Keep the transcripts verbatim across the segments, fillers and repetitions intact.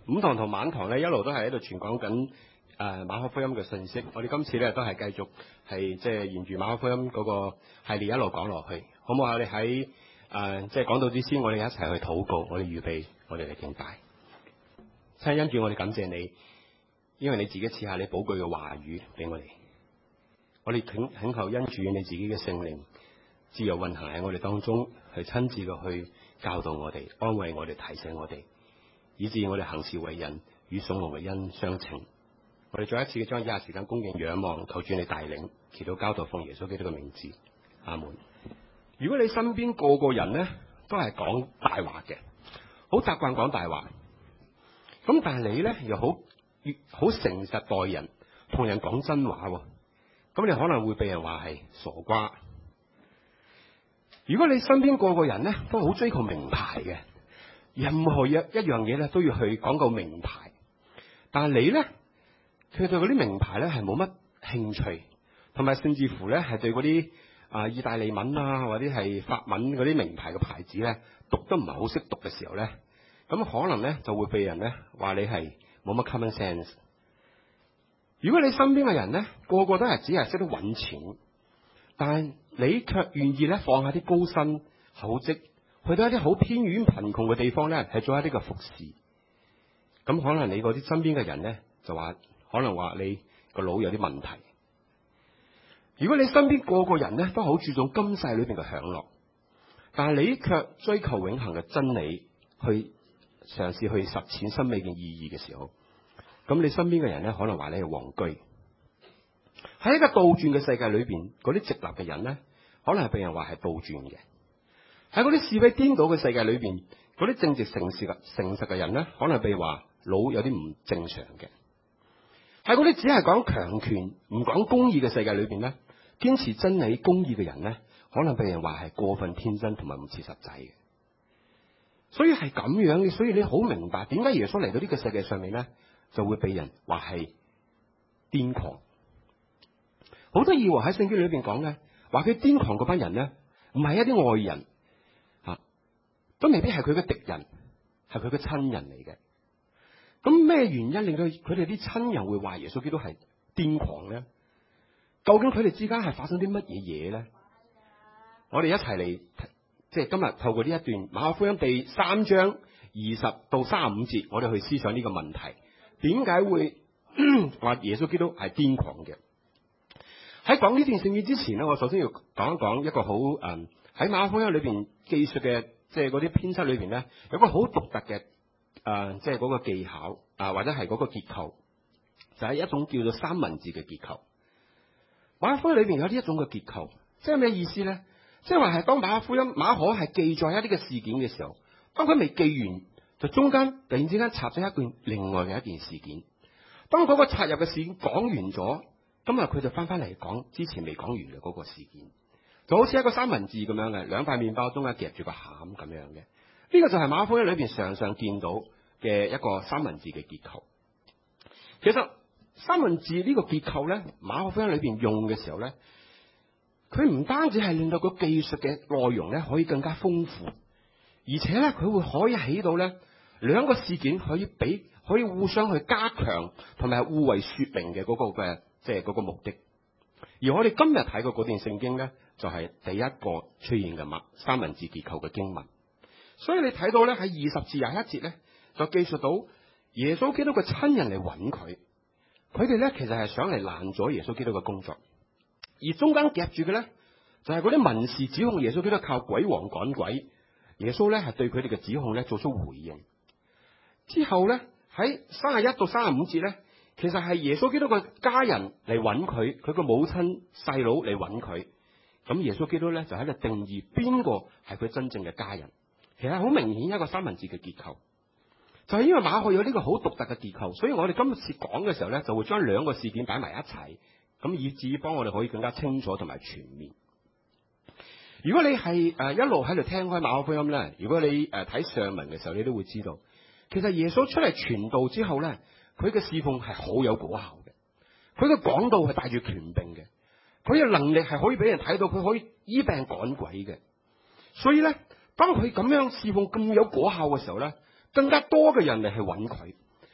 午堂同晚堂咧一路都係喺度傳講緊誒馬可福音嘅信息。我哋今次咧都係繼續係即係沿住馬可福音嗰個系列一路講落去，好唔好啊？我哋喺誒即係講到之先，我哋一齊去禱告，我哋預備，我哋嚟敬拜。親，因住我哋感謝你，因為你自己賜下你寶貴嘅話語俾我哋。我哋請懇求因住你自己嘅聖靈自由運行喺我哋當中，去親自嘅去教導我哋、安慰我哋、提醒我哋，以致我哋行事為人與所羅嘅恩相稱。我哋再一次嘅將以下時間恭敬仰望，求主你帶領，祈禱交託奉耶穌基督嘅名字，阿門。如果你身邊個個人咧都係講大話嘅，好習慣講大話，咁但係你咧又好好誠實待人，同人講真話，咁你可能會被人話係傻瓜。如果你身邊個個人咧都好追求名牌嘅，任何一一樣嘢咧都要去講個名牌，但係你咧佢對嗰啲名牌咧係冇乜興趣，同埋甚至乎咧係對嗰啲啊意大利文啊或者係法文嗰啲名牌嘅牌子咧讀得唔係好識讀嘅時候咧，咁可能咧就會被人咧話你係冇乜 common sense。如果你身邊嘅人咧個個都係只係識得揾錢，但係你卻願意咧放下啲高薪厚職，去到一啲好偏遠貧窮嘅地方咧，係做一啲嘅服侍，咁可能你嗰啲身邊嘅人咧就話，可能話你個腦有啲問題。如果你身邊個個人咧都好注重今世裏邊嘅享樂，但係你卻追求永恆嘅真理，去嘗試去實踐生命嘅意義嘅時候，咁你身邊嘅人咧可能話你係戇居。喺一個倒轉嘅世界裏邊，嗰啲直立嘅人咧，可能係被人話係倒轉嘅。喺嗰啲是非顛倒嘅世界裏邊，嗰啲正直誠實嘅誠實嘅人咧，可能被話腦有啲唔正常嘅。喺嗰啲只係講強權唔講公義嘅世界裏邊咧，堅持真理公義嘅人咧，可能被人話係過分天真同埋唔切實際嘅。所以係咁樣嘅，所以你好明白點解耶穌嚟到呢個世界上面咧，就會被人話係癲狂。好得意喎，喺聖經裏邊講咧，話佢癲狂嗰班人咧，唔係一啲外人吓，都未必係佢嘅敵人，係佢嘅親人嚟嘅。咁咩原因令到佢哋啲親人會話耶穌基督係癲狂咧？究竟佢哋之間係發生啲乜嘢嘢咧？我哋一齊嚟，即係今日透過呢一段馬可福音第三章二十到三十五節，我哋去思想呢個問題：點解會話耶穌基督係癲狂嘅？喺講呢段聖經之前咧，我首先要講一講一個好誒喺馬可福音裏邊記述嘅，即係嗰啲編輯裏邊咧，有個好獨特嘅誒，即係嗰個技巧啊、呃，或者係嗰個結構，就係、是、一種叫做三文治嘅結構。馬可福音裏邊有呢一種嘅結構，即係咩意思咧？即係話係當馬可福音馬可係記載一啲嘅事件嘅時候，當佢未記完，就中間突然之間插咗一段另外嘅一件事件。當嗰個插入嘅事件講完咗，今日佢就翻翻嚟講之前未講完嘅嗰個事件，就好似一個三文治咁樣嘅，兩塊麵包中間夾住個餡咁樣嘅。呢、這個就係馬可福音裏邊常常見到嘅一個三文治嘅結構。其實三文治呢個結構咧，馬可福音裏邊用嘅時候咧，佢唔單止係令到個技術嘅內容咧可以更加豐富，而且咧佢會可以起到咧兩個事件可以比可以互相去加強同埋互為說明嘅嗰個嘅。即係嗰個目的，而我哋今日睇過嗰段聖經咧，就係、是、第一個出現嘅嘛三文治結構嘅經文。所以你睇到咧喺二十至廿一節咧，就記述到耶穌基督嘅親人嚟揾佢，佢哋咧其實係想嚟攔咗耶穌基督嘅工作，而中間夾住嘅咧就係嗰啲文士指控耶穌基督靠鬼王趕鬼，耶穌咧係對佢哋嘅指控咧做出回應。之後咧喺三十一到三十五節咧。其實係耶穌基督嘅家人嚟揾佢，佢個母親細佬嚟揾佢。咁耶穌基督咧就喺度定義邊個係佢真正嘅家人。其實好明顯一個三文治嘅結構，就係因為馬可有呢個好獨特嘅結構，所以我哋今次講嘅時候咧，就會將兩個事件擺埋一齊，咁以至於幫我哋可以更加清楚同埋全面。如果你係誒一路喺度聽開馬可福音咧，如果你誒睇上文嘅時候，你都會知道，其實耶穌出嚟傳道之後咧。佢嘅侍奉係好有果效嘅，佢嘅講道係帶住權柄嘅，佢嘅能力係可以俾人睇到，佢可以醫病趕鬼嘅。所以咧，當佢咁樣侍奉咁有果效嘅時候咧，更加多嘅人嚟去揾佢，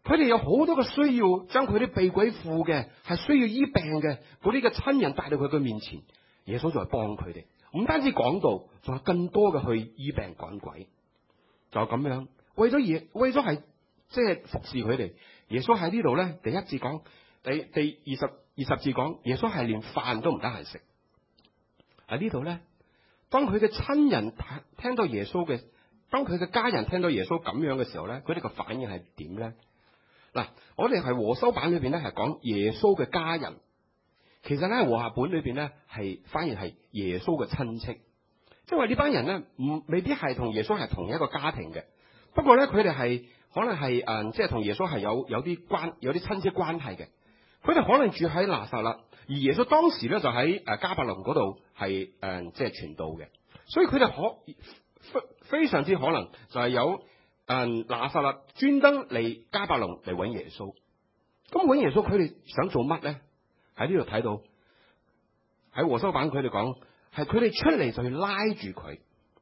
佢哋有好多嘅需要，將佢啲被鬼附嘅係需要醫病嘅嗰啲嘅親人帶到佢嘅面前，耶穌就係幫佢哋。唔單止講道，仲有更多嘅去醫病趕鬼，就咁樣為咗耶，為咗係即係服侍佢哋。耶穌喺呢度咧，第一節講，第第二十二十節講，耶穌係連飯都唔得閒食。喺呢度咧，當佢嘅親人聽到耶穌嘅，當佢嘅家人聽到耶穌咁樣嘅時候咧，佢哋嘅反應係點咧？嗱，我哋係和修版裏邊咧係講耶穌嘅家人，其實咧和合本裏邊咧係反而係耶穌嘅親戚，即係話呢班人咧唔未必係同耶穌係同一個家庭嘅，不過咧佢哋係可能係誒，即係同耶穌係有有啲關有啲親戚關係嘅，佢哋可能住喺拿撒勒，而耶穌當時咧就喺誒迦百農嗰度係誒即係傳道嘅，所以佢哋可非非常之可能就係有。誒，拿撒勒專登嚟迦百農嚟揾耶穌，咁揾耶穌佢哋想做乜咧？喺呢度睇到喺和修版佢哋講係佢哋出嚟就去拉住佢，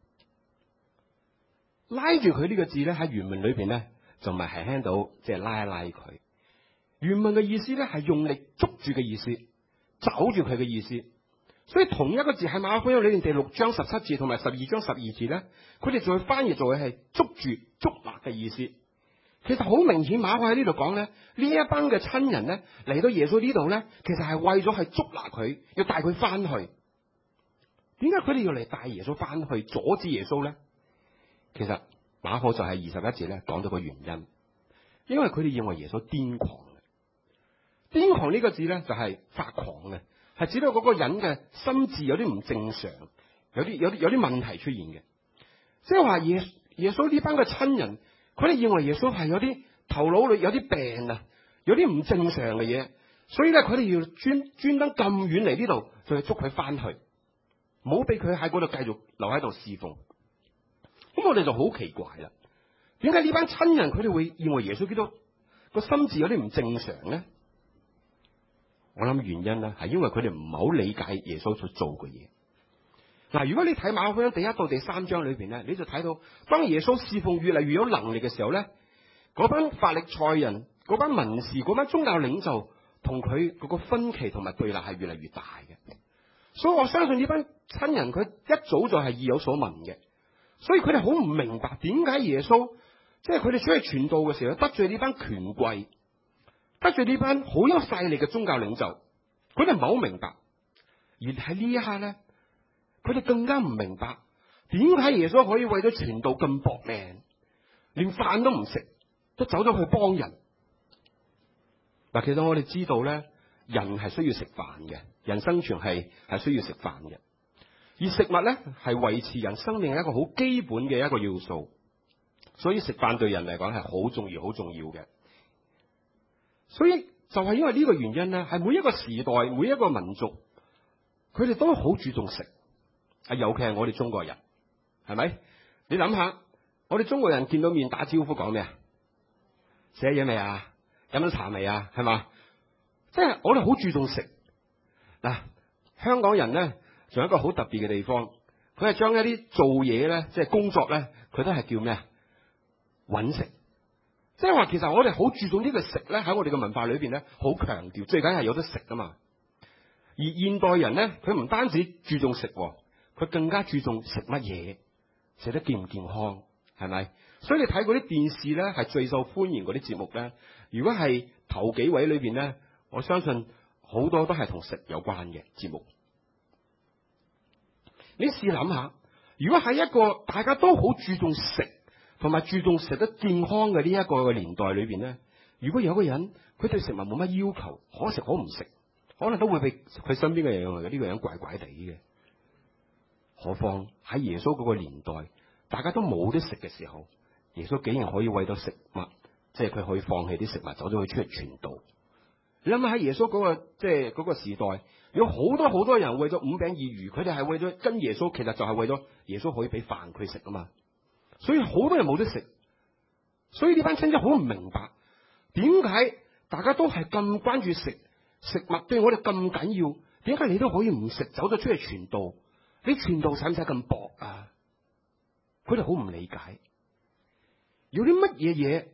拉住佢呢個字咧喺原文裏邊咧就唔係輕輕到即係拉一拉佢，原文嘅意思咧係用力捉住嘅意思，抓住佢嘅意思。所以同一個字喺馬可福音裏面第六章十七節同埋十二章十二節咧，佢哋就會翻譯做係捉住捉拿嘅意思。其實好明顯，馬可喺呢度講咧，呢一班嘅親人咧嚟到耶穌呢度咧，其實係為咗係捉拿佢，要帶佢翻去。點解佢哋要嚟帶耶穌翻去，阻止耶穌咧？其實馬可就係二十一節咧講到個原因，因為佢哋認為耶穌癲狂嘅。癲狂呢個字咧就係發狂嘅。係指到嗰個人嘅心智有啲唔正常，有啲有啲有啲問題出現嘅，即係話耶耶穌呢班嘅親人，佢哋認為耶穌係有啲頭腦裏有啲病啊，有啲唔正常嘅嘢，所以咧佢哋要專專登咁遠嚟呢度，就去捉佢翻去，唔好俾佢喺嗰度繼續留喺度侍奉。咁我哋就好奇怪啦，點解呢班親人佢哋會認為耶穌基督個心智有啲唔正常咧？我諗原因咧係因為佢哋唔係好理解耶穌所做嘅嘢。嗱，如果你睇馬可福音第一到第三章裏邊咧，你就睇到當耶穌侍奉越嚟越有能力嘅時候咧，嗰班法利賽人、嗰班文士、嗰班宗教領袖同佢嗰個分歧同埋對立係越嚟越大嘅。所以我相信呢班親人佢一早就係意有所聞嘅，所以佢哋好唔明白點解耶穌即係佢哋出去傳道嘅時候得罪呢班權貴。得罪呢班好有勢力嘅宗教領袖，佢哋唔係好明白。而喺呢一刻咧，佢哋更加唔明白點解耶穌可以為咗傳道咁搏命，連飯都唔食，都走咗去幫人。嗱，其實我哋知道咧，人係需要食飯嘅，人生存係係需要食飯嘅，而食物咧係維持人生命一個好基本嘅一個要素，所以食飯對人嚟講係好重要、好重要嘅。所以就係因為呢個原因咧，係每一個時代、每一個民族，佢哋都好注重食。啊，尤其係我哋中國人，係咪？你諗下，我哋中國人見到面打招呼講咩啊？食嘢未啊？飲咗茶未啊？係嘛？即係我哋好注重食。嗱，香港人咧，仲有一個好特別嘅地方，佢係將一啲做嘢咧，即係工作咧，佢都係叫咩啊？搵食。即係話，其實我哋好注重呢個食咧，喺我哋嘅文化裏邊咧，好強調，最緊係有得食噶嘛。而現代人咧，佢唔單止注重食，佢更加注重食乜嘢，食得健唔健康，係咪？所以你睇嗰啲電視咧，係最受歡迎嗰啲節目咧，如果係頭幾位裏邊咧，我相信好多都係同食有關嘅節目。你試諗下，如果喺一個大家都好注重食，同埋注重食得健康嘅呢一個嘅年代裏邊咧，如果有個人佢對食物冇乜要求，可食可唔食，可能都會被佢身邊嘅人認為呢個人怪怪地嘅。何況喺耶穌嗰個年代，大家都冇得食嘅時候，耶穌竟然可以為咗食物，即係佢可以放棄啲食物，走咗去出嚟傳道。你諗下喺耶穌嗰個即係嗰個時代，有好多好多人為咗五餅二魚，佢哋係為咗跟耶穌，其實就係為咗耶穌可以俾飯佢食啊嘛。所以好多人冇得食，所以呢班親戚好唔明白，點解大家都係咁關注食食物對我哋咁緊要？點解你都可以唔食，走咗出去傳道？你傳道使唔使咁薄啊？佢哋好唔理解，有啲乜嘢嘢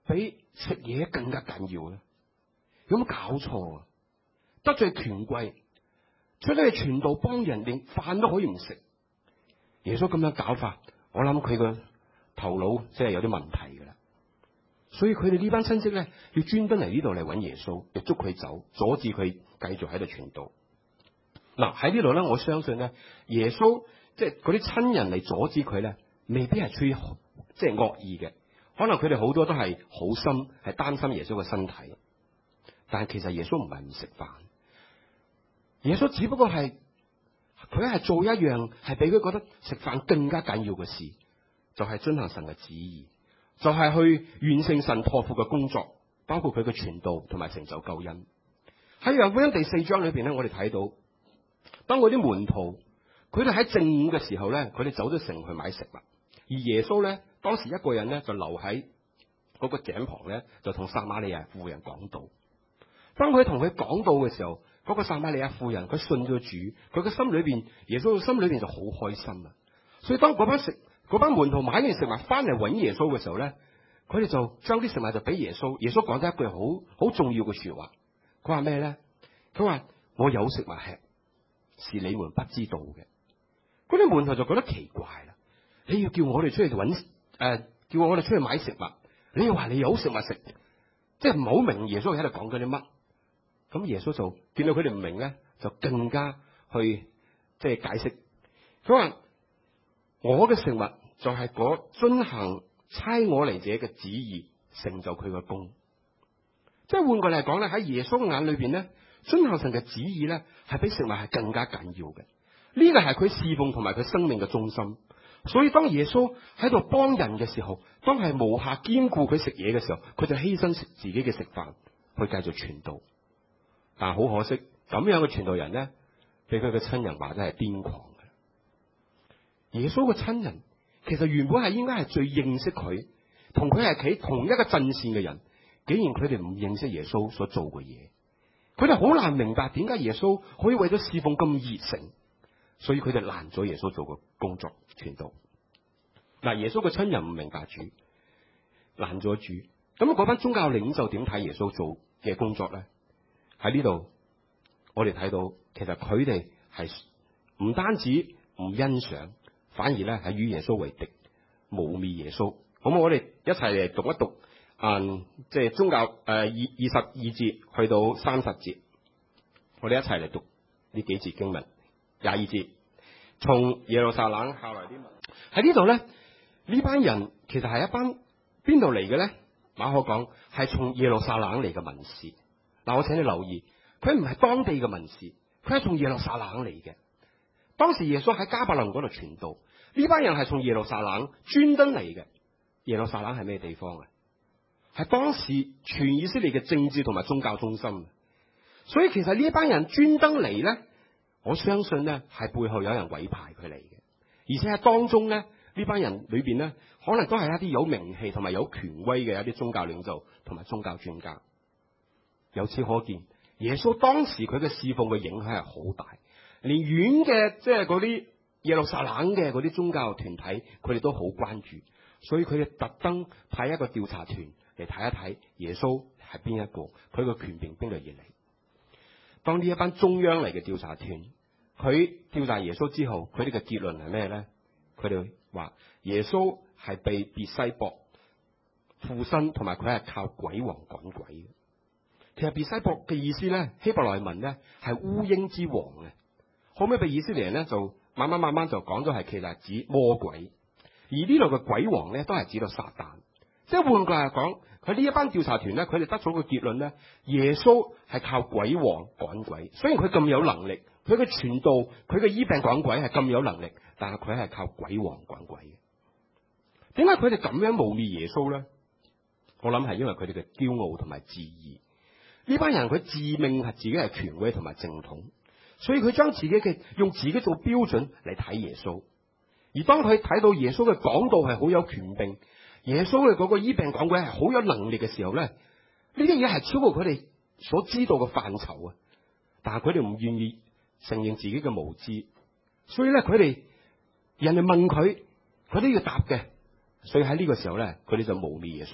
比食嘢更加緊要咧？有冇搞錯啊？得罪權貴，出咗去傳道幫人，連飯都可以唔食。耶穌咁樣搞法，我諗佢個頭腦即係有啲問題噶啦。所以佢哋呢班親戚咧，要專登嚟呢度嚟揾耶穌，要捉佢走，阻止佢繼續喺度傳道。嗱，喺呢度咧，我相信咧，耶穌即係嗰啲親人嚟阻止佢咧，未必係出於即係惡意嘅，可能佢哋好多都係好心，係擔心耶穌嘅身體。但係其實耶穌唔係唔食飯，耶穌只不過係佢係做一樣係俾佢覺得食飯更加緊要嘅事，就係遵行神嘅旨意，就係去完成神託付嘅工作，包括佢嘅傳道同埋成就救恩。喺約翰福音第四章裏邊咧，我哋睇到當嗰啲門徒佢哋喺正午嘅時候咧，佢哋走咗城去買食物，而耶穌咧當時一個人咧就留喺嗰個井旁咧，就同撒瑪利亞婦人講道。當佢同佢講道嘅時候，嗰個撒瑪利亞婦人佢信咗主，佢嘅心裏邊，耶穌嘅心裏邊就好開心啊！所以當嗰班食嗰班門徒買完食物翻嚟揾耶穌嘅時候咧，佢哋就將啲食物就俾耶穌。耶穌講咗一句好好重要嘅說話，佢話咩咧？佢話我有食物吃，是你們不知道嘅。嗰啲門徒就覺得奇怪啦，你要叫我哋出去揾誒、呃，叫我哋出去買食物，你又話你有食物食，即係唔好明耶穌喺度講緊啲乜。咁耶穌就見到佢哋唔明咧，就更加去即係解釋。佢話我嘅食物就係嗰遵行差我嚟者嘅旨意，成就佢嘅功。即係換句嚟講咧，喺耶穌眼裏邊咧，遵行神嘅旨意咧，係比食物係更加緊要嘅。呢個係佢侍奉同埋佢生命嘅中心。所以當耶穌喺度幫人嘅時候，當係無暇兼顧佢食嘢嘅時候，佢就犧牲自己嘅食飯去繼續傳道。但係好可惜，咁樣嘅傳道人咧，俾佢嘅親人話真係癲狂嘅。耶穌嘅親人其實原本係應該係最認識佢，同佢係企同一個陣線嘅人，竟然佢哋唔認識耶穌所做嘅嘢，佢哋好難明白點解耶穌可以為咗侍奉咁熱誠，所以佢哋攔咗耶穌做嘅工作傳道。嗱，耶穌嘅親人唔明白主，攔咗主，咁嗰班宗教領袖點睇耶穌做嘅工作咧？喺呢度，我哋睇到，其實佢哋係唔單止唔欣賞，反而咧係與耶穌為敵，誣衊耶穌。咁我哋一齊嚟讀一讀，嗯，即係宗教誒二二十二節去到三十節，我哋一齊嚟讀呢幾節經文。廿二節，從耶路撒冷下來啲民喺呢度咧，呢班人其實係一班邊度嚟嘅咧？馬可講係從耶路撒冷嚟嘅文士。嗱，我請你留意，佢唔係當地嘅文士，佢係從耶路撒冷嚟嘅。當時耶穌喺迦百農嗰度傳道，呢班人係從耶路撒冷專登嚟嘅。耶路撒冷係咩地方啊？係當時全以色列嘅政治同埋宗教中心。所以其實呢一班人專登嚟咧，我相信咧係背後有人委派佢嚟嘅，而且喺當中咧呢班人裏邊咧，可能都係一啲有名氣同埋有權威嘅一啲宗教領袖同埋宗教專家。由此可見，耶穌當時佢嘅侍奉嘅影響係好大，連遠嘅即係嗰啲耶路撒冷嘅嗰啲宗教團體，佢哋都好關注，所以佢哋特登派一個調查團嚟睇一睇耶穌係邊一個，佢個權柄邊度而嚟。當呢一班中央嚟嘅調查團，佢調查耶穌之後，佢哋嘅結論係咩咧？佢哋話耶穌係被別西卜附身，同埋佢係靠鬼王趕鬼嘅。其實別西卜嘅意思咧，希伯來文咧係烏蠅之王嘅，後尾被以色列人咧就慢慢慢慢就講咗係其實指魔鬼，而呢度嘅鬼王咧都係指到撒旦。即係換句話講，佢呢一班調查團咧，佢哋得咗個結論咧，耶穌係靠鬼王趕鬼。雖然佢咁有能力，佢嘅傳道，佢嘅醫病趕鬼係咁有能力，但係佢係靠鬼王趕鬼嘅。點解佢哋咁樣誣衊耶穌咧？我諗係因為佢哋嘅驕傲同埋自義。呢班人佢自命係自己係權威同埋正統，所以佢將自己嘅用自己做標準嚟睇耶穌。而當佢睇到耶穌嘅講道係好有權柄，耶穌嘅嗰個醫病趕鬼係好有能力嘅時候咧，呢啲嘢係超過佢哋所知道嘅範疇啊！但係佢哋唔願意承認自己嘅無知，所以咧佢哋人哋問佢，佢都要答嘅。所以喺呢個時候咧，佢哋就誣衊耶穌，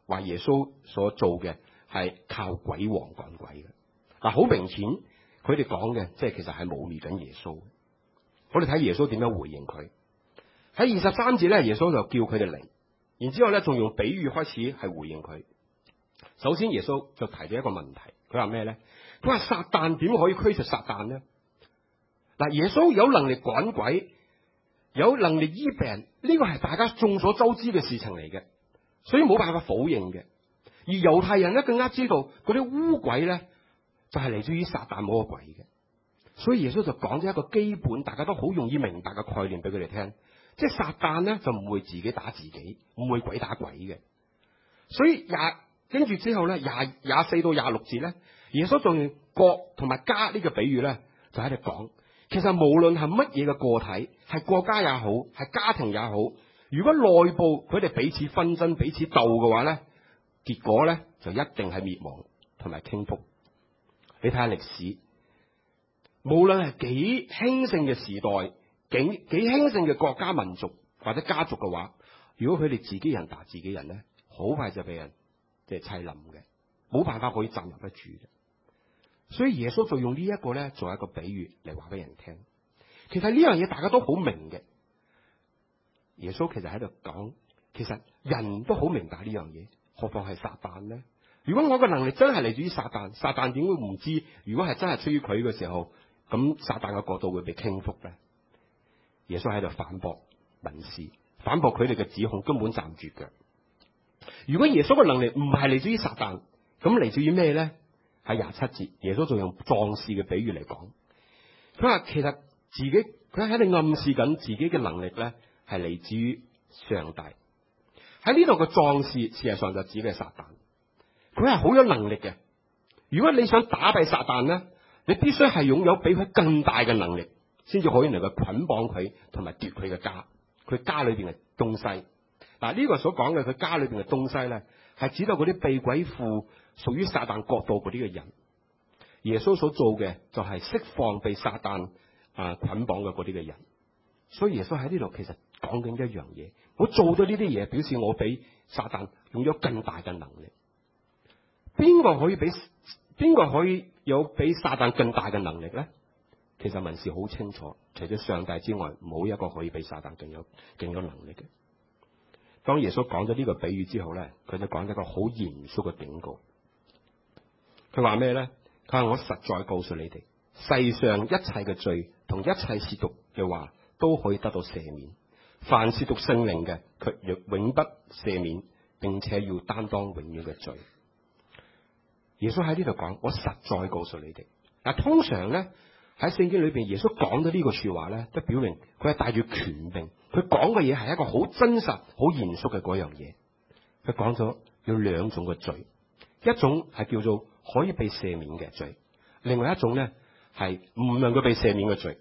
話耶穌所做嘅係靠鬼王趕鬼嘅。嗱，好明顯佢哋講嘅即係其實係侮蔑緊耶穌。我哋睇耶穌點樣回應佢。喺二十三節咧，耶穌就叫佢哋嚟，然之後咧仲用比喻開始係回應佢。首先耶穌就提咗一個問題，佢話咩咧？佢話撒旦點可以驅除撒旦呢？嗱，耶穌有能力趕鬼，有能力醫病，呢個係大家眾所周知嘅事情嚟嘅，所以冇辦法否認嘅。而猶太人咧更加知道嗰啲污鬼咧就係嚟自於撒旦魔鬼嘅，所以耶穌就講咗一個基本大家都好容易明白嘅概念俾佢哋聽，即係撒旦咧就唔會自己打自己，唔會鬼打鬼嘅。所以廿跟住之後咧，廿廿四到廿六節咧，耶穌仲用國同埋家呢個比喻咧，就喺度講，其實無論係乜嘢嘅個體，係國家也好，係家庭也好，如果內部佢哋彼此紛爭、彼此鬥嘅話咧，結果咧就一定係滅亡同埋傾覆。你睇下歷史，無論係幾興盛嘅時代，幾幾興盛嘅國家、民族或者家族嘅話，如果佢哋自己人打自己人咧，好快就俾人即係砌冧嘅，冇辦法可以站立得住嘅。所以耶穌就用呢一個咧做一個比喻嚟話俾人聽。其實呢樣嘢大家都好明嘅。耶穌其實喺度講，其實人都好明白呢樣嘢，何況係撒旦呢？如果我嘅能力真係嚟自於撒旦，撒旦點會唔知？如果係真係出於佢嘅時候，咁撒旦嘅國度會被傾覆咧？耶穌喺度反駁文士，反駁佢哋嘅指控，根本站唔住腳。如果耶穌嘅能力唔係嚟自於撒旦，咁嚟自於咩咧？喺廿七節，耶穌仲用壯士嘅比喻嚟講，佢話其實自己佢喺度暗示緊自己嘅能力咧係嚟自於上帝。喺呢度嘅壯士事實上就指嘅撒旦，佢係好有能力嘅。如果你想打敗撒旦咧，你必須係擁有比佢更大嘅能力，先至可以能夠捆綁佢同埋奪佢嘅家，佢家裏邊嘅東西。嗱，呢個所講嘅佢家裏邊嘅東西咧，係指到嗰啲被鬼附屬於撒旦國度嗰啲嘅人。耶穌所做嘅就係釋放被撒旦啊捆綁嘅嗰啲嘅人。所以耶穌喺呢度其實講緊一樣嘢，我做咗呢啲嘢，表示我比撒旦擁有更大嘅能力。邊個可以比邊個可以有比撒旦更大嘅能力咧？其實文士好清楚，除咗上帝之外，冇一個可以比撒旦更有更有能力嘅。當耶穌講咗呢個比喻之後咧，佢就講咗一個好嚴肅嘅警告。佢話咩咧？佢話我實在告訴你哋，世上一切嘅罪同一切褻瀆嘅話都可以得到赦免，凡褻瀆聖靈嘅，卻永不赦免，並且要擔當永遠嘅罪。耶穌喺呢度講，我實在告訴你哋。嗱，通常咧喺聖經裏邊，耶穌講咗呢個說話咧，都表明佢係帶住權柄。佢講嘅嘢係一個好真實、好嚴肅嘅嗰樣嘢。佢講咗有兩種嘅罪，一種係叫做可以被赦免嘅罪，另外一種咧係唔能夠被赦免嘅罪。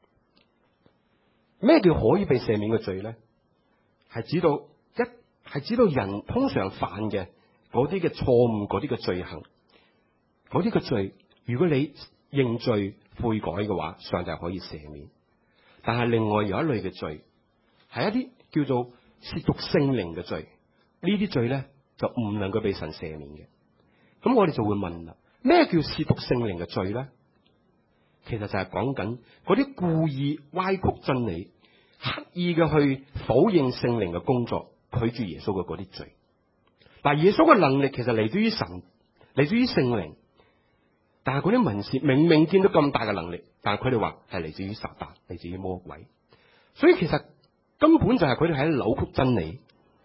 咩叫可以被赦免嘅罪咧？係指到一係指到人通常犯嘅嗰啲嘅錯誤、嗰啲嘅罪行，嗰啲嘅罪，如果你認罪悔改嘅話，上帝可以赦免。但係另外有一類嘅罪，係一啲叫做褻瀆聖靈嘅罪，呢啲罪咧就唔能夠被神赦免嘅。咁我哋就會問啦，咩叫褻瀆聖靈嘅罪咧？其實就係講緊嗰啲故意歪曲真理、刻意嘅去否認聖靈嘅工作、拒絕耶穌嘅嗰啲罪。嗱，耶穌嘅能力其實嚟自於神，嚟自於聖靈。但係嗰啲文士明明見到咁大嘅能力，但係佢哋話係嚟自於撒旦，嚟自於魔鬼。所以其實根本就係佢哋喺扭曲真理。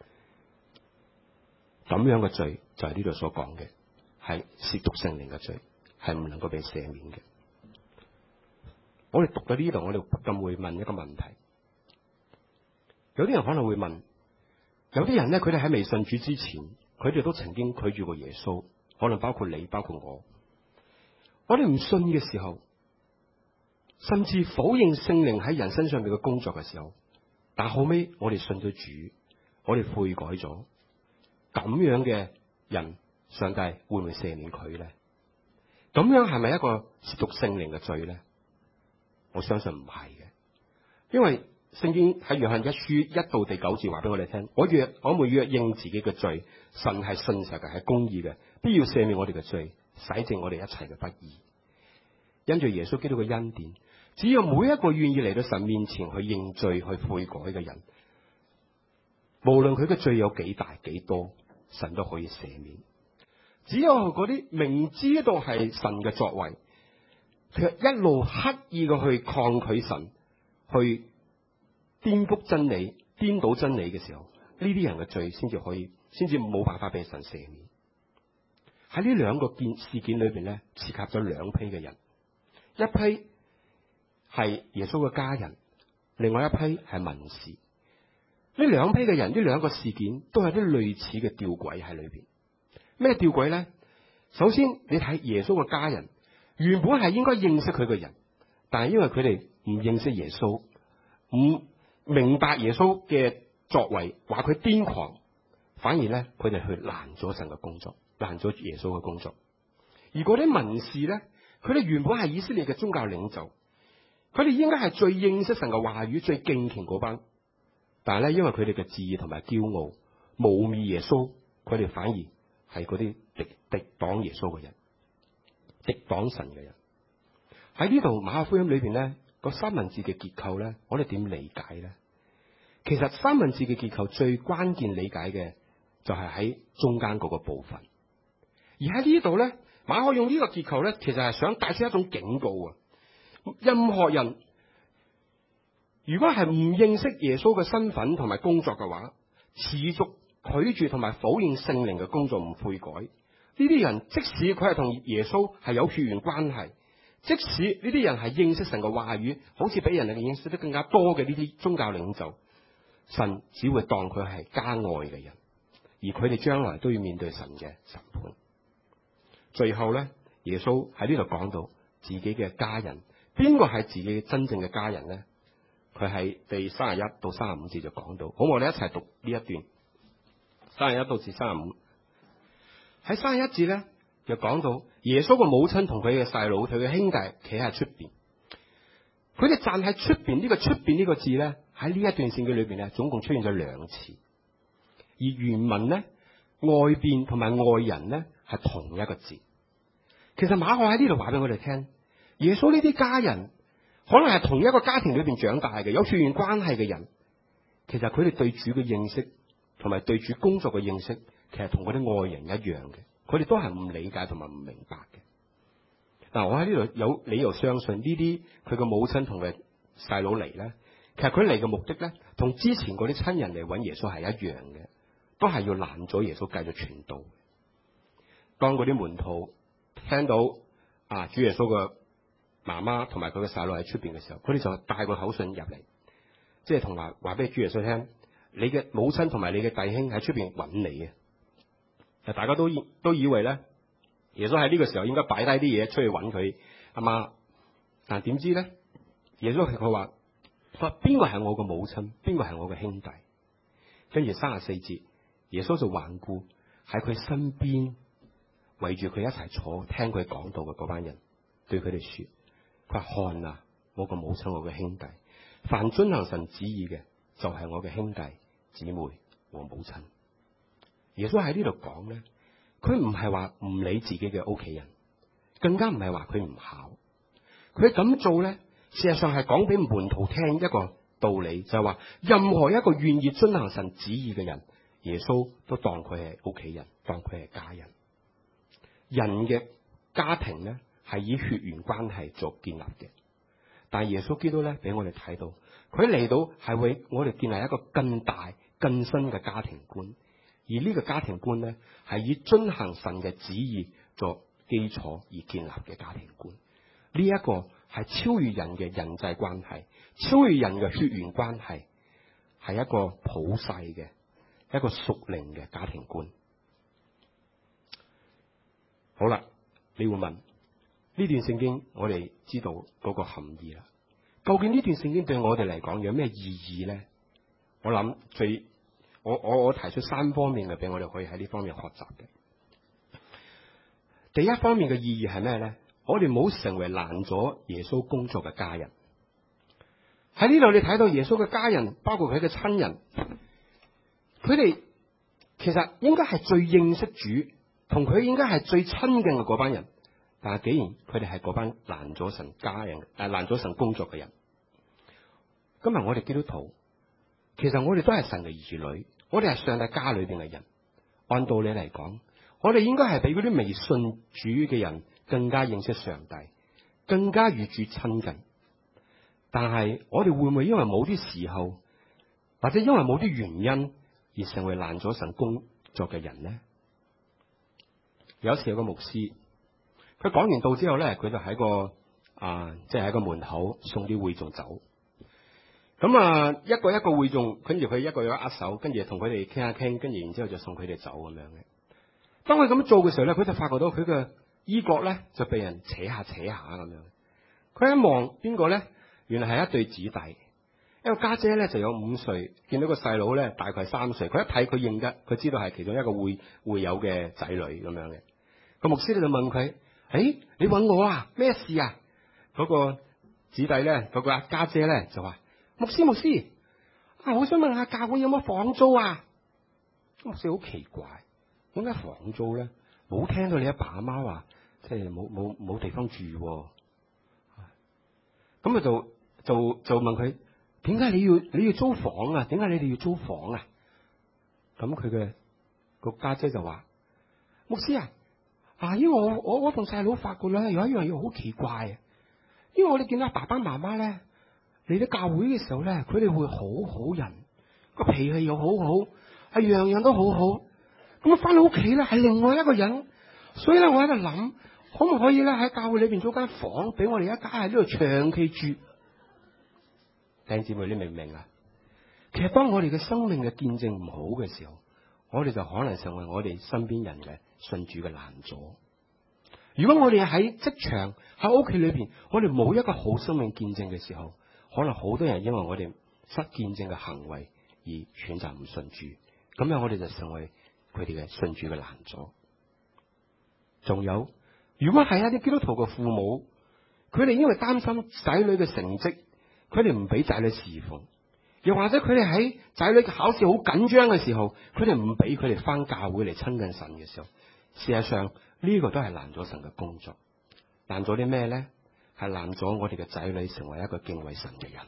咁樣嘅罪就係呢度所講嘅，係褻瀆聖靈嘅罪，係唔能夠被赦免嘅。我哋讀到呢度，我哋不禁會問一個問題。有啲人可能會問，有啲人咧，佢哋喺未信主之前，佢哋都曾經拒絕過耶穌，可能包括你，包括我。我哋唔信嘅時候，甚至否認聖靈喺人身上面嘅工作嘅時候，但後尾我哋信咗主，我哋悔改咗，咁樣嘅人，上帝會唔會赦免佢咧？咁樣係咪一個褻瀆聖靈嘅罪咧？我相信唔係嘅，因為聖經喺約翰一書一到第九節話俾我哋聽，我若我們若認自己嘅罪，神係信實嘅，係公義嘅，必要赦免我哋嘅罪，洗淨我哋一切嘅不義。因住耶穌基督嘅恩典，只要每一個願意嚟到神面前去認罪、去悔改嘅人，無論佢嘅罪有幾大幾多，神都可以赦免。只有嗰啲明知道係神嘅作為，卻一路刻意嘅去抗拒神，去顛覆真理、顛倒真理嘅時候，呢啲人嘅罪先至可以，先至冇辦法俾神赦免。喺呢兩個件事件裏邊咧，涉及咗兩批嘅人，一批係耶穌嘅家人，另外一批係文士。呢兩批嘅人，呢兩個事件都係啲類似嘅吊詭喺裏邊。咩吊詭咧？首先，你睇耶穌嘅家人，原本係應該認識佢嘅人，但係因為佢哋唔認識耶穌，唔明白耶穌嘅作為，話佢癲狂，反而咧佢哋去攔咗神嘅工作，攔咗耶穌嘅工作。而嗰啲文士咧，佢哋原本係以色列嘅宗教領袖，佢哋應該係最認識神嘅話語、最敬虔嗰班，但係咧因為佢哋嘅自義同埋驕傲，誣衊耶穌，佢哋反而係嗰啲敵敵擋耶穌嘅人，敵擋神嘅人。喺呢度馬可福音裏邊咧，個三文治嘅結構咧，我哋點理解咧？其實三文治嘅結構最關鍵理解嘅就係喺中間嗰個部分，而喺呢度咧，馬可用呢個結構咧，其實係想帶出一種警告啊！任何人如果係唔認識耶穌嘅身份同埋工作嘅話，持續拒絕同埋否認聖靈嘅工作，唔悔改，呢啲人即使佢係同耶穌係有血緣關係，即使呢啲人係認識神嘅話語，好似比人哋認識得更加多嘅呢啲宗教領袖，神只會當佢係加愛嘅人，而佢哋將來都要面對神嘅審判。最後咧，耶穌喺呢度講到自己嘅家人，邊個係自己真正嘅家人咧？佢喺第三十一到三十五節就講到，好，我哋一齊讀呢一段，三十一到至三十五。喺三十一節咧，就講到耶穌嘅母親同佢嘅細佬、佢嘅兄弟企喺出邊，佢哋站喺出邊。呢個出邊呢個字咧，喺呢一段聖經裏邊咧，總共出現咗兩次。而原文咧，外邊同埋外人咧係同一個字。其實馬可喺呢度話俾我哋聽，耶穌呢啲家人可能係同一個家庭裏邊長大嘅，有血緣關係嘅人，其實佢哋對主嘅認識同埋對主工作嘅認識，其實同嗰啲外人一樣嘅，佢哋都係唔理解同埋唔明白嘅。嗱，我喺呢度有理由相信呢啲佢嘅母親同佢細佬嚟咧，其實佢嚟嘅目的咧，同之前嗰啲親人嚟揾耶穌係一樣嘅，都係要攔咗耶穌繼續傳道。當嗰啲門徒聽到啊主耶穌嘅媽媽同埋佢嘅細佬喺出邊嘅時候，佢哋就帶個口信入嚟，即係同話話俾主耶穌聽，你嘅母親同埋你嘅弟兄喺出邊揾你嘅。大家都都以為咧，耶穌喺呢個時候應該擺低啲嘢出去揾佢阿媽，但點知咧，耶穌佢話：話邊個係我嘅母親，邊個係我嘅兄弟？跟住三十四節，耶穌就環顧喺佢身邊圍住佢一齊坐聽佢講道嘅嗰班人，對佢哋說：佢話看啊，我個母親，我嘅兄弟，凡遵行神旨意嘅，就係我嘅兄弟姊妹和母親。耶穌喺呢度講咧，佢唔係話唔理自己嘅屋企人，更加唔係話佢唔孝。佢咁做咧，事實上係講俾門徒聽一個道理，就係話任何一個願意遵行神旨意嘅人，耶穌都當佢係屋企人，當佢係家人。人嘅家庭咧係以血緣關係做建立嘅，但係耶穌基督咧俾我哋睇到，佢嚟到係為我哋建立一個更大、更深嘅家庭觀。而呢個家庭觀咧，係以遵行神嘅旨意作基礎而建立嘅家庭觀。呢一個係超越人嘅人際關係，超越人嘅血緣關係，係一個普世嘅一個屬靈嘅家庭觀。好啦，你會問呢段聖經，我哋知道嗰個含義啦。究竟呢段聖經對我哋嚟講有咩意義咧？我諗最我我我提出三方面嘅，俾我哋可以喺呢方面學習嘅。第一方面嘅意義係咩咧？我哋冇成為攔咗耶穌工作嘅家人。 喺呢度你睇到耶穌嘅家人，包括佢嘅親人，佢哋其實應該係最認識主，同佢應該係最親近嘅嗰班人，但係既然佢哋係嗰班攔咗神家人誒攔咗神工作嘅人。今日我哋基督徒，其實我哋都係神嘅兒女，我哋係上帝家裏邊嘅人。按道理嚟講，我哋應該係比嗰啲未信主嘅人更加認識上帝，更加與主親近。但係我哋會唔會因為某啲時候，或者因為某啲原因而成為攔咗神工作嘅人呢？有一次有個牧師，佢講完道之後咧，佢就喺個啊，即係喺個門口送啲會眾走。咁啊，一個一個會眾，跟住佢一個一個握手，跟住同佢哋傾下傾，跟住然之後就送佢哋走咁樣嘅。當佢咁做嘅時候咧，佢就發覺到佢嘅衣角咧就被人扯下扯下咁樣。佢一望邊個咧？原來係一對子弟，一個家姐咧就有五歲，見到個細佬咧大概三歲。佢一睇佢認得，佢知道係其中一個會會友嘅仔女咁樣嘅。個牧師咧就問佢：，誒、欸，你揾我啊？咩事啊？嗰、那個子弟咧，嗰、那個家姐咧就話。牧師，牧師，啊，我想問下教會有冇房租啊？牧師好奇怪，點解房租咧？冇聽到你阿爸阿媽話，即係冇冇冇地方住，咁啊就就就問佢，點解你要你要租房啊？點解你哋要租房啊？咁佢嘅個家姐就話：，牧師啊，啊，因為我我我同細佬發覺咧，有一樣嘢好奇怪啊，因為我哋見到爸爸媽媽咧。嚟到教會嘅時候咧，佢哋會好好人，個脾氣又好好，係樣樣都好好。咁啊，翻到屋企咧係另外一個人，所以咧我喺度諗，可唔可以咧喺教會裏邊租間房俾我哋一家喺呢度長期住？弟兄姊妹，你明唔明啊？其實當我哋嘅生命嘅見證唔好嘅時候，我哋就可能成為我哋身邊人嘅信主嘅攔阻。如果我哋喺職場喺屋企裏邊，我哋冇一個好生命見證嘅時候，可能好多人因為我哋失見證嘅行為而選擇唔信主，咁樣我哋就成為佢哋嘅信主嘅攔阻。仲有，如果係一啲基督徒嘅父母，佢哋因為擔心仔女嘅成績，佢哋唔俾仔女侍奉，又或者佢哋喺仔女嘅考試好緊張嘅時候，佢哋唔俾佢哋翻教會嚟親近神嘅時候，事實上呢個都係攔咗神嘅工作。攔咗啲咩咧？係攔咗我哋嘅仔女成為一個敬畏神嘅人。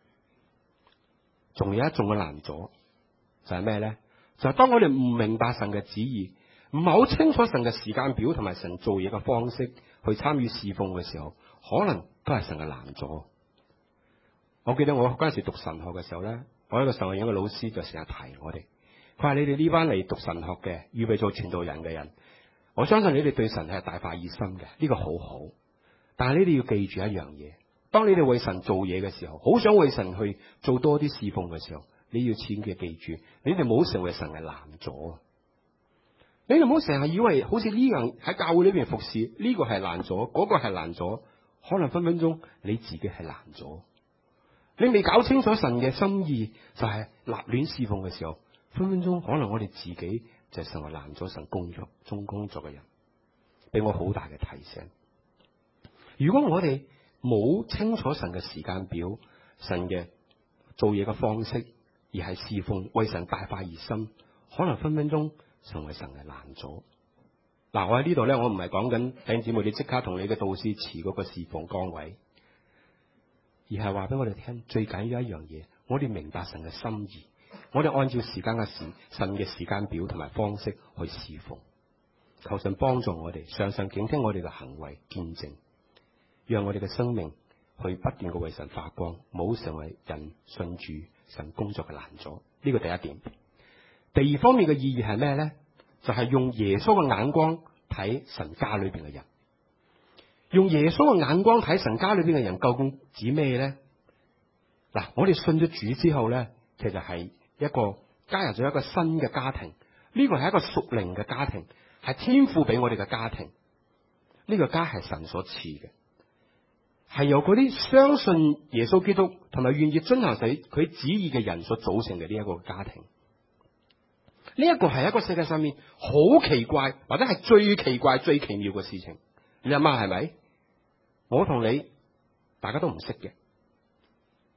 仲有一種嘅攔阻就係咩咧？就係當我哋唔明白神嘅旨意，唔係好清楚神嘅時間表同埋神做嘢嘅方式去參與侍奉嘅時候，可能都係神嘅攔阻。我記得我嗰陣時讀神學嘅時候咧，我一個神學院嘅老師就成日提我哋，佢話：你哋呢班嚟讀神學嘅，預備做傳道人嘅人，我相信你哋對神係大發熱心嘅，呢個好好。但係你哋要記住一樣嘢，當你哋為神做嘢嘅時候，好想為神去做多啲侍奉嘅時候，你要千祈記住，你哋唔好成為神嘅攔阻。你哋唔好成日以為好似呢樣喺教會裏邊服侍，呢個係攔阻，嗰個係攔阻，可能分分鐘你自己係攔阻。你未搞清楚神嘅心意，就係立亂侍奉嘅時候，分分鐘可能我哋自己就成為攔阻神工作中工作嘅人，俾我好大嘅提醒。如果我哋冇清楚神嘅時間表、神嘅做嘢嘅方式，而係侍奉為神大發熱心，可能分分鐘成為神嘅攔阻。嗱，我喺呢度咧，我唔係講緊弟兄姊妹你即刻同你嘅導師辭嗰個侍奉崗位，而係話俾我哋聽，最緊要一樣嘢，我哋明白神嘅心意，我哋按照時間嘅時神嘅時間表同埋方式去侍奉，求神幫助我哋，常常警惕我哋嘅行為見證，讓我哋嘅生命去不斷嘅為神發光，冇成為人信主神工作嘅攔阻。呢個第一點。第二方面嘅意義係咩咧？就係、是、用耶穌嘅眼光睇神家裏邊嘅人。用耶穌嘅眼光睇神家裏邊嘅人，究竟指咩咧？嗱，我哋信咗主之後咧，其實係一個加入咗一個新嘅家庭。呢個係一個屬靈嘅家庭，係天父俾我哋嘅家庭。呢個家係神所賜嘅。係由嗰啲相信耶穌基督同埋願意遵行佢佢旨意嘅人所組成嘅呢一個家庭。呢一個係一個世界上面好奇怪或者係最奇怪最奇妙嘅事情。你諗下係咪？我同你大家都唔識嘅，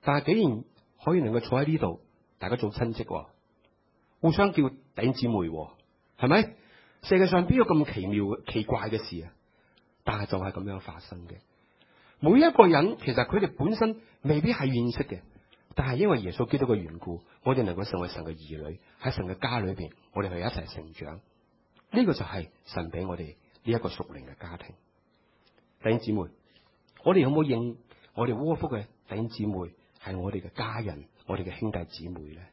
但係竟然可以令佢坐喺呢度，大家做親戚，互相叫弟兄姊妹，係咪？世界上邊有咁奇妙奇怪嘅事啊？但係就係咁樣發生嘅。每一個人其實佢哋本身未必係認識嘅，但係因為耶穌基督嘅緣故，我哋能夠成為神嘅兒女，喺神嘅家裏邊，我哋係一齊成長。呢個就係神俾我哋呢一個屬靈嘅家庭。弟兄姊妹，我哋有冇認我哋窩福嘅弟兄姊妹係我哋嘅家人，我哋嘅兄弟姊妹咧？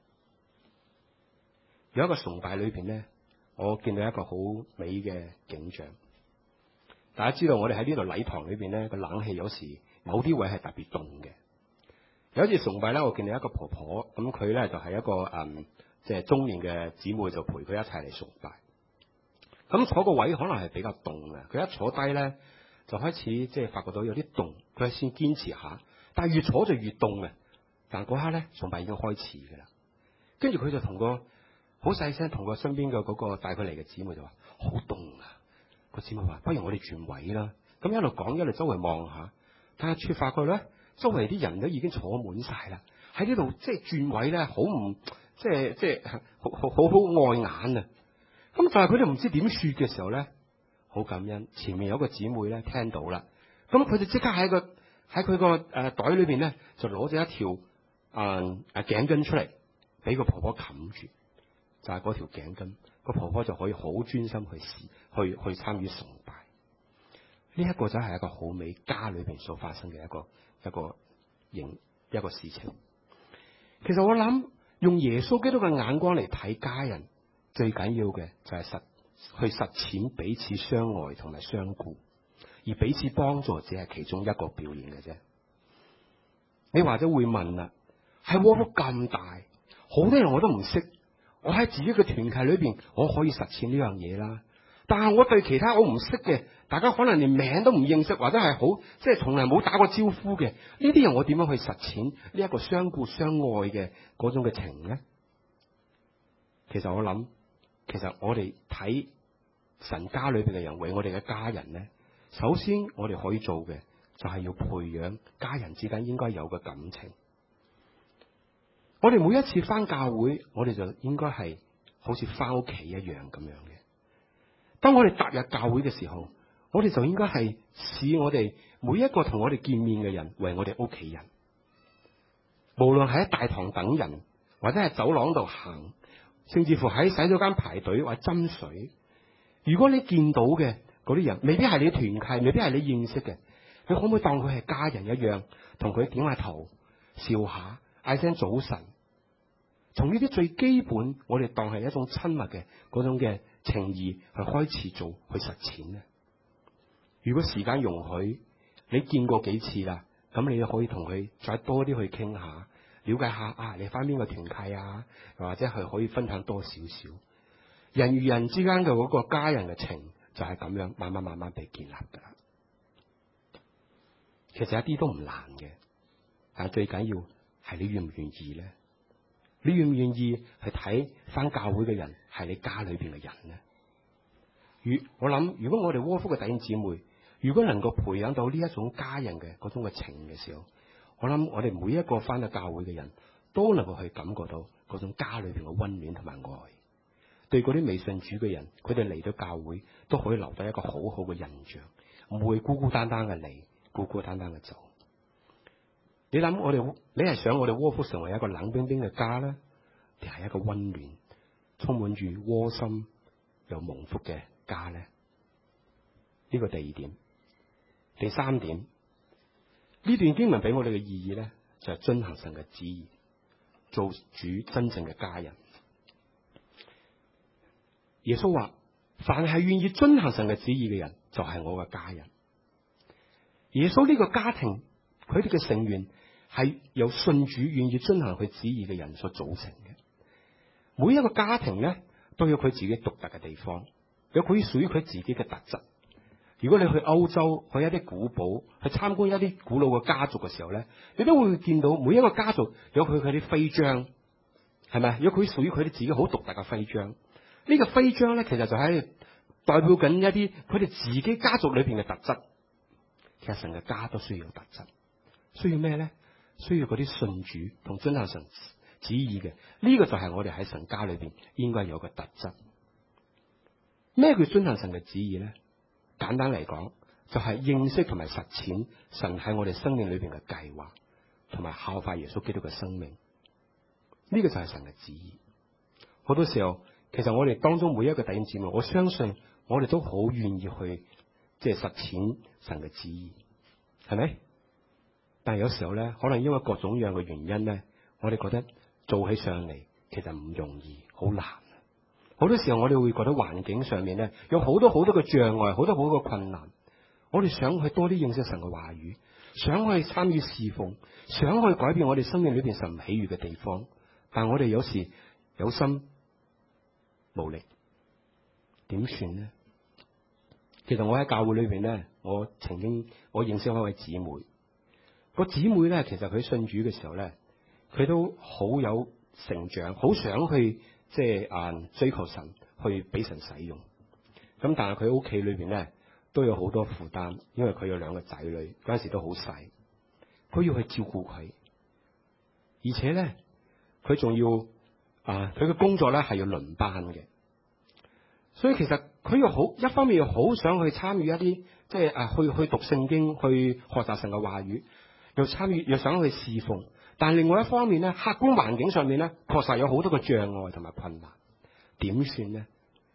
有一個崇拜裏邊咧，我見到一個好美嘅景象。大家知道我哋喺呢度禮堂裏邊咧，個冷氣有時某啲位係特別凍嘅。有一次崇拜咧，我見到一個婆婆，咁佢咧就係一個誒，即係中年嘅姊妹，就陪佢一齊嚟崇拜。咁坐個位可能係比較凍嘅，佢一坐低咧就開始即係發覺到有啲凍，佢先堅持下，但係越坐就越凍嘅。但係嗰刻咧崇拜已經開始㗎啦，跟住佢就同個好細聲同個身邊嘅嗰個帶佢嚟嘅姊妹就話：好凍啊！個姊妹話：不如我哋轉位啦。咁一路講一路周圍望下，但係卻發覺咧，周圍啲人都已經坐滿晒啦。喺呢度即係轉位咧，好唔即係即係好好好好礙眼啊！咁就係佢哋唔知點說嘅時候咧，好感恩前面有個姊妹咧聽到啦。咁佢就即刻喺個喺佢個誒袋裏邊咧，就攞咗一條誒誒頸巾出嚟，俾個婆婆冚住。就係嗰條頸巾，個婆婆就可以好專心去試，去去參與崇拜。呢一個就係一個好美家裏邊所發生嘅一個一個形一個事情。其實我諗用耶穌基督嘅眼光嚟睇家人，最緊要嘅就係實去實踐彼此相愛同埋相顧，而彼此幫助只係其中一個表現嘅啫。你或者會問啦，喺窩福咁大，好多人我都唔識。我喺自己嘅團契裏邊，我可以實踐呢樣嘢啦。但係我對其他我唔識嘅，大家可能連名都唔認識，或者係好即係從來冇打過招呼嘅，呢啲人我點樣去實踐呢一個相顧相愛嘅嗰種嘅情呢？其實我諗，其實我哋睇神家裏邊嘅人為我哋嘅家人呢，首先我哋可以做嘅就係要培養家人之間應該有嘅感情。我哋每一次翻教會，我哋就應該係好似翻屋企一樣咁樣嘅。當我哋踏入教會嘅時候，我哋就應該係視我哋每一個同我哋見面嘅人為我哋屋企人。無論係喺大堂等人，或者係走廊度行，甚至乎喺洗手間排隊或者斟水，如果你見到嘅嗰啲人，未必係你團契，未必係你認識嘅，你可唔可以當佢係家人一樣，同佢點下頭，笑下，嗌聲早晨？從呢啲最基本，我哋當係一種親密嘅嗰種嘅情誼去開始做，去實踐咧。如果時間容許，你見過幾次啦，咁你就可以同佢再多啲去傾下，了解下啊，你翻邊個團契啊，又或者係可以分享多少少。人與人之間嘅嗰個家人嘅情，就係咁樣慢慢慢慢被建立噶啦。其實一啲都唔難嘅，但係最緊要係你願唔願意咧？你願唔願意去睇翻教會嘅人係你家裏邊嘅人呢？如我諗，如果我哋窩福嘅弟兄姊妹，如果能夠培養到呢一種家人嘅嗰種嘅情嘅時候，我諗我哋每一個翻到教會嘅人都能夠去感覺到嗰種家裏邊嘅溫暖同埋愛。對嗰啲未信主嘅人，佢哋嚟到教會都可以留低一個好好嘅印象，唔會孤孤單單嘅嚟，孤孤單單嘅走。你諗我哋，你係想我哋窩福成為一個冷冰冰嘅家咧，定係一個溫暖、充滿住窩心又蒙福嘅家咧？呢個第二點。第三點，呢段經文俾我哋嘅意義咧，就係遵行神嘅旨意，做主真正嘅家人。耶穌話：凡係願意遵行神嘅旨意嘅人，就係我嘅家人。耶穌呢個家庭，佢哋嘅成員係由信主願意遵行佢旨意嘅人所組成嘅。每一個家庭咧，都有佢自己獨特嘅地方，有佢屬於佢自己嘅特質。如果你去歐洲，去一啲古堡，去參觀一啲古老嘅家族嘅時候咧，你都會見到每一個家族有佢佢啲徽章，係咪？有佢屬於佢哋自己好獨特嘅徽章。呢個徽章咧，其實就喺代表緊一啲佢哋自己家族裏邊嘅特質。其實成個家都需要特質，需要咩咧？ 需要嗰啲信主同遵行神旨意嘅。呢個就係我哋喺神家裏邊應該有個特質。咩叫遵行神嘅旨意咧？簡單嚟講，就係認識同埋實踐神喺我哋生命裏邊嘅計劃，同埋效法耶穌基督嘅生命。呢個就係神嘅旨意。好多時候，其實我哋當中每一個弟兄姊妹，我相信我哋都好願意去即係實踐神嘅旨意，係咪？但係有時候咧，可能因為各種樣嘅原因咧，我哋覺得做起上嚟其實唔容易，好難。好多時候我哋會覺得環境上面咧有好多好多嘅障礙，好多好多嘅困難。我哋想去多啲認識神嘅話語，想去參與侍奉，想去改變我哋生命裏邊神唔喜悅嘅地方，但係我哋有時有心無力，點算呢？其實我喺教會裏邊咧，我曾經我認識一位姊妹，個姊妹咧，其實佢信主嘅時候咧，佢都好有成長，好想去即係啊追求神，去俾神使用。咁但係佢屋企裏邊咧都有好多負擔，因為佢有兩個仔女，嗰陣時都好細，佢要去照顧佢，而且咧佢仲要啊佢嘅工作咧係要輪班嘅。所以其實佢又好，一方面又好想去參與一啲，即係誒去去讀聖經，去學習神嘅話語，又參與又想去侍奉。但係另外一方面咧，客觀環境上面咧，確實有好多嘅障礙同埋困難。點算呢？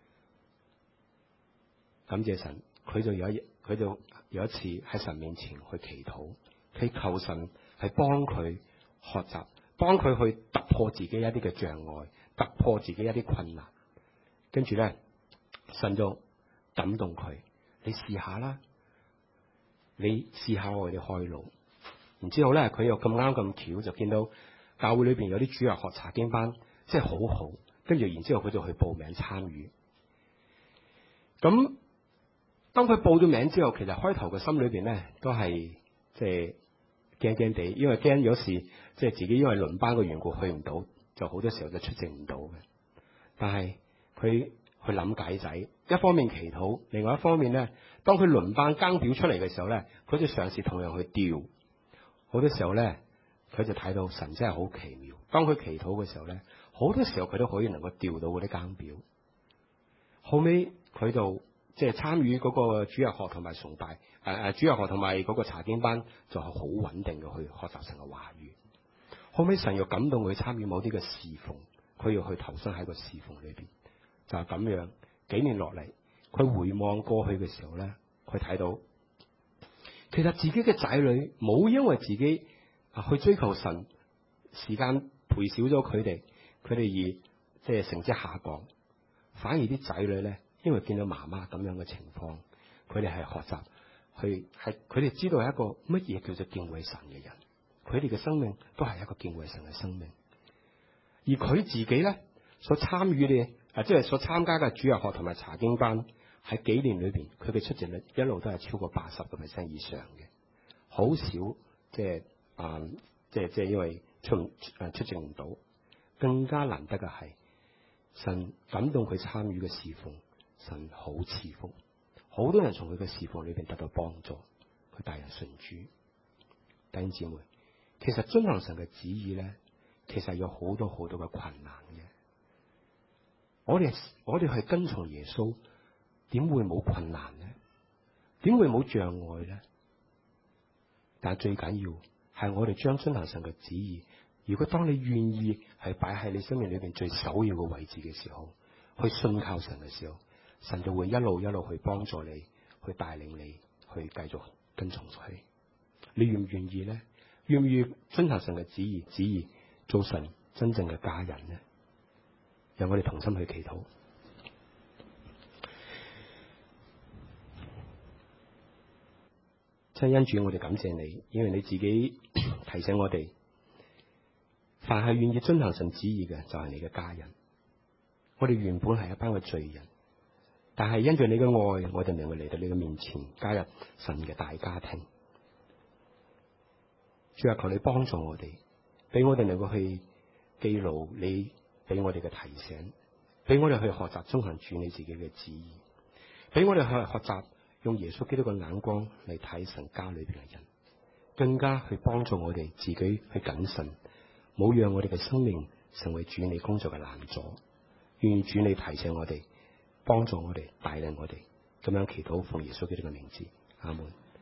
感謝神，佢就有一佢就有一次喺神面前去祈禱，佢求神係幫佢學習，幫佢去突破自己一啲嘅障礙，突破自己一啲困難。跟住咧。神就感動佢，你試下啦，你試下我哋開路。然之後咧，佢又咁啱咁巧就見到教會裏邊有啲主日學查經班，即係好好。跟住然之後佢就去報名參與。咁當佢報咗名之後，其實開頭嘅心裏邊咧都係即係驚驚地，因為驚有時即係自己因為輪班嘅緣故去唔到，就好多時候就出席唔到嘅。但係佢去諗計仔，一方面祈禱，另外一方面咧，當佢輪班更表出嚟嘅時候咧，佢就嘗試同樣去調。好多時候咧，佢就睇到神真係好奇妙。當佢祈禱嘅時候咧，好多時候佢都可以能夠調到嗰啲更表。後尾佢就即係參與嗰個主日學同埋崇拜，誒、呃、誒主日學同埋嗰個查經班，就係好穩定嘅去學習神嘅話語。後尾神又感動佢參與某啲嘅侍奉，佢要去投身喺個侍奉裏邊。就係咁樣，幾年落嚟，佢回望過去嘅時候咧，佢睇到其實自己嘅仔女冇因為自己啊去追求神，時間陪少咗佢哋，佢哋而即係成績下降，反而啲仔女咧，因為見到媽媽咁樣嘅情況，佢哋係學習去係佢哋知道係一個乜嘢叫做敬畏神嘅人，佢哋嘅生命都係一個敬畏神嘅生命，而佢自己咧所參與嘅。啊！即係所參加嘅主日學同埋查經班，喺幾年裏邊，佢嘅出席率一路都係超過八十個 percent 以上嘅，好少即係啊，即係即係因為出唔誒出席唔到，更加難得嘅係神感動佢參與嘅侍奉，神好賜福，好多人從佢嘅侍奉裏邊得到幫助，佢帶人信主。弟兄姊妹，其實遵行神嘅旨意咧，其實有好多好多嘅困難嘅。我哋我哋係跟從耶穌，點會冇困難呢？點會冇障礙呢？但係最緊要係我哋將遵行神嘅旨意。如果當你願意係擺喺你生命裏邊最首要嘅位置嘅時候，去信靠神嘅時候，神就會一路一路去幫助你，去帶領你去繼續跟從佢。你願唔願意呢？願唔願意遵行神嘅旨意？旨意做神真正嘅家人呢？讓我哋同心去祈禱。真恩主，我哋感謝你，因為你自己提醒我哋，凡係願意遵行神旨意嘅，就係你嘅家人。我哋原本係一班嘅罪人，但係因住你嘅愛，我哋能夠嚟到你嘅面前，加入神嘅大家庭。主啊，求你幫助我哋，俾我哋能夠去記錄你俾我哋嘅提醒，俾我哋去學習遵行主你自己嘅旨意，俾我哋去學習用耶穌基督嘅眼光嚟睇神家裏邊嘅人， 更加去幫助我哋自己去謹慎，冇讓我哋嘅生命成為主你工作嘅攔阻。願意主你提醒我哋，幫助我哋，帶領我哋，咁樣祈禱奉耶穌基督嘅名字，阿門。